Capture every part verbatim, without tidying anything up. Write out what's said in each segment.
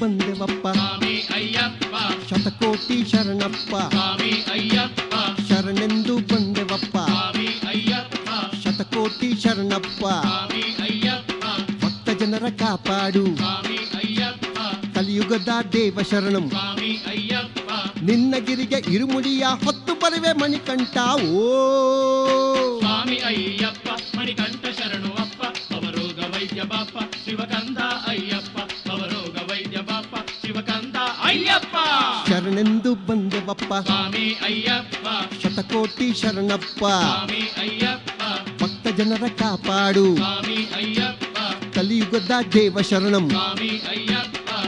ಬಂದೆವಪ್ಪ ಸ್ವಾಮಿ ಅಯ್ಯಪ್ಪ ಶತಕೋಟಿ ಶರಣಪ್ಪ ಸ್ವಾಮಿ ಅಯ್ಯಪ್ಪ ಶರಣೆಂದು ಬಂದೆವಪ್ಪ ಸ್ವಾಮಿ ಅಯ್ಯಪ್ಪ ಶತಕೋಟಿ ಶರಣಪ್ಪ ಸ್ವಾಮಿ ಅಯ್ಯಪ್ಪ ಭಕ್ತ ಜನರ ಕಾಪಾಡು ಸ್ವಾಮಿ ಅಯ್ಯಪ್ಪ ಕಲಿಯುಗದ ದೇವ ಶರಣಂ ಸ್ವಾಮಿ ಅಯ್ಯಪ್ಪ ನಿನ್ನ ಗಿರಿಗೆ ಇರುಮುಡಿಯ ಹೊತ್ತು ಬರುವೆ ಮಣಿಕಂಠ ಓ ಸ್ವಾಮಿ ಅಯ್ಯಪ್ಪ ಮಣಿಕಂಠ ಶರಣು ಅಪ್ಪ ಭವರೋಗ ವೈದ್ಯ ಬಾಪ ಶಿವಕಂದ ಅಯ್ಯಪ್ಪ ಭವರೋಗ ವೈದ್ಯ ಬಾಪ ಶಿವಕಂದ ಅಯ್ಯಪ್ಪ ಶರಣೆಂದು ಬಂದೆವಪ್ಪ ಸ್ವಾಮಿ ಅಯ್ಯಪ್ಪ ಶತಕೋಟಿ ಶರಣಪ್ಪ ಸ್ವಾಮಿ ಅಯ್ಯಪ್ಪ ಭಕ್ತ ಜನರ ಕಾಪಾಡು ಸ್ವಾಮಿ ಅಯ್ಯಪ್ಪ ಕಲಿಯುಗದ ದೇವ ಶರಣಂ ಸ್ವಾಮಿ ಅಯ್ಯಪ್ಪ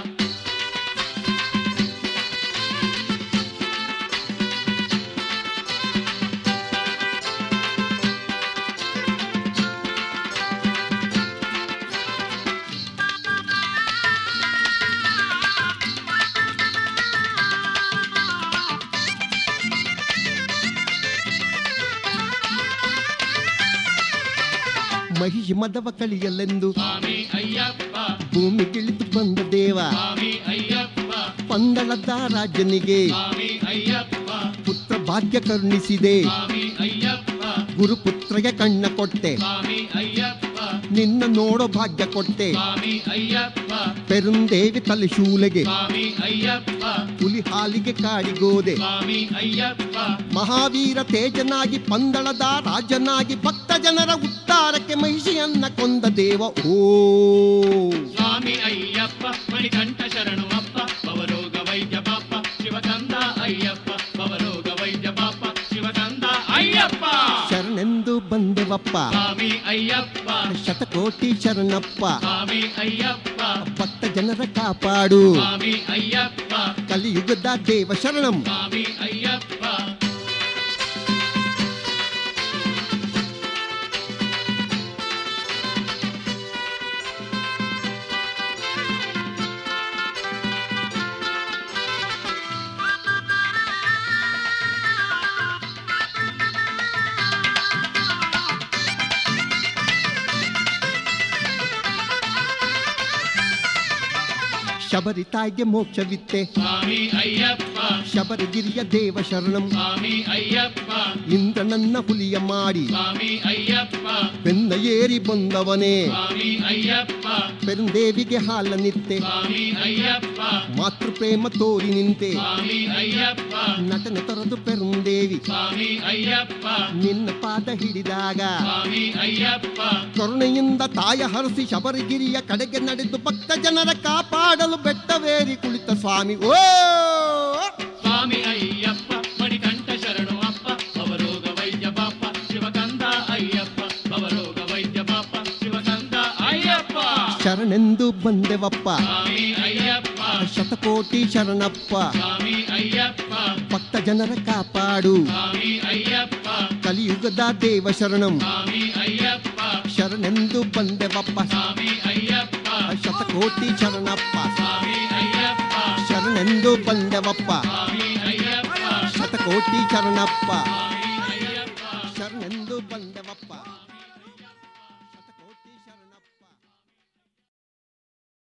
ಮಹಿಷಿ ಮದವ ಕಳಿಯಲೆಂದು ಸ್ವಾಮಿ ಅಯ್ಯಪ್ಪ ಭೂಮಿಗಿಳಿದು ಬಂದ ದೇವ ಸ್ವಾಮಿ ಅಯ್ಯಪ್ಪ ಪಂದಳದ ರಾಜನಿಗೆ ಸ್ವಾಮಿ ಅಯ್ಯಪ್ಪ ಪುತ್ರ ಭಾಗ್ಯ ಕರುಣಿಸಿದೆ ಸ್ವಾಮಿ ಅಯ್ಯಪ್ಪ ಗುರುಪುತ್ರಗೆ ಕಣ್ಣ ಕೊಟ್ಟೆ ಸ್ವಾಮಿ ಅಯ್ಯಪ್ಪ ನಿನ್ನ ನೋಡೋ ಭಾಗ್ಯ ಕೊಟ್ಟೆ ಸ್ವಾಮಿ ಅಯ್ಯಪ್ಪ ಪೆರುಂದೇವಿ ತಲೆಶೂಲೆಗೆ ಸ್ವಾಮಿ ಅಯ್ಯಪ್ಪ ಹುಲಿ ಹಾಲಿಗೆ ಕಾಡಿಗೋದೆ ಸ್ವಾಮಿ ಅಯ್ಯಪ್ಪ ಮಹಾವೀರ ತೇಜನಾಗಿ ಪಂದಳದ ರಾಜನಾಗಿ ಭಕ್ತ ಜನರ ಉದ್ಧಾರಕ್ಕೆ ಮಹಿಷಿಯನ್ನ ಕೊಂದ ದೇವ ಓ ಸ್ವಾಮಿ ಅಯ್ಯಪ್ಪ ಮಣಿಕಂಠ ಶರಣು ಅಪ್ಪ ಭವರೋಗ ವೈದ್ಯ ಬಾಪ ಶಿವಕಂದ ಅಯ್ಯಪ್ಪ ಭವರೋಗ ವೈದ್ಯ ಬಾಪ ಶಿವಕಂದ ಅಯ್ಯಪ್ಪ ಶರಣೆಂದು ಬಂದೆವಪ್ಪ ಸ್ವಾಮಿ ಅಯ್ಯಪ್ಪ ಶತಕೋಟಿ ಶರಣಪ್ಪ ಸ್ವಾಮಿ ಅಯ್ಯಪ್ಪ ಭಕ್ತ ಜನರ ಕಾಪಾಡು ಸ್ವಾಮಿ ಅಯ್ಯಪ್ಪ ಕಲಿಯುಗದ ದೇವ ಶರಣಂ ಸ್ವಾಮಿ ಅಯ್ಯಪ್ಪ ಶಬರಿ ತಾಯಿಗೆ ಮೋಕ್ಷವಿತ್ತೆ ಸ್ವಾಮಿ ಅಯ್ಯಪ್ಪ ಶಬರಿಗಿರಿಯ ದೇವ ಶರಣಂ ಸ್ವಾಮಿ ಅಯ್ಯಪ್ಪ ಇಂದ್ರನನ್ನ ಹುಲಿಯ ಮಾಡಿ ಸ್ವಾಮಿ ಅಯ್ಯಪ್ಪ ಬೆನ್ನ ಏರಿ ಬಂದವನೇ ಸ್ವಾಮಿ ಅಯ್ಯಪ್ಪ ಪೆರುಂದೇವಿಗೆ ಹಾಲ ನಿತ್ತೆ ಸ್ವಾಮಿ ಅಯ್ಯಪ್ಪ ಮಾತೃ ಪ್ರೇಮ ತೋರಿ ನಿಂತೆ ಸ್ವಾಮಿ ಅಯ್ಯಪ್ಪ ನಟನೆ ತೊರೆದು ಪೆರುಂದೇವಿ ಸ್ವಾಮಿ ಅಯ್ಯಪ್ಪ ನಿನ್ನ ಪಾದ ಹಿಡಿದಾಗ ಸ್ವಾಮಿ ಅಯ್ಯಪ್ಪ ಕರುಣೆಯಿಂದ ತಾಯ ಹರಸಿ ಶಬರಿಗಿರಿಯ ಕಡೆಗೆ ನಡೆದು ಭಕ್ತ ಜನರ ಕಾಪಾಡಲು ಬೆಟ್ಟವೇರಿ ಕುಳಿತ ಸ್ವಾಮಿ ಓ ಸ್ವಾಮಿ ಅಯ್ಯಪ್ಪ ಮಣಿಕಂಠ ಶರಣು ಅಪ್ಪ ಭವರೋಗ ವೈದ್ಯ ಬಾಪ ಶಿವಕಂದ ಅಯ್ಯಪ್ಪ ಭವರೋಗ ವೈದ್ಯ ಬಾಪ ಶಿವಕಂದ ಅಯ್ಯಪ್ಪ ಶರಣೆಂದು ಬಂದೆವಪ್ಪ ಸ್ವಾಮಿ ಅಯ್ಯಪ್ಪ ಶತಕೋಟಿ ಶರಣಪ್ಪ ಸ್ವಾಮಿ ಅಯ್ಯಪ್ಪ ಭಕ್ತ ಜನರ ಕಾಪಾಡು ಸ್ವಾಮಿ ಅಯ್ಯಪ್ಪ ಕಲಿಯುಗದ ದೇವ ಶರಣಂ ಸ್ವಾಮಿ ಅಯ್ಯಪ್ಪ ಶರಣೆಂದು ಬಂದೆವಪ್ಪ ಸ್ವಾಮಿ ಅಯ್ಯಪ್ಪ ಶತಕೋಟಿ ಶರಣಪ್ಪ ಸ್ವಾಮಿ ಅಯ್ಯಪ್ಪ ಶರಣೆಂದು ಬಂದೆವಪ್ಪ ಸ್ವಾಮಿ ಅಯ್ಯಪ್ಪ ಶತಕೋಟಿ ಶರಣಪ್ಪ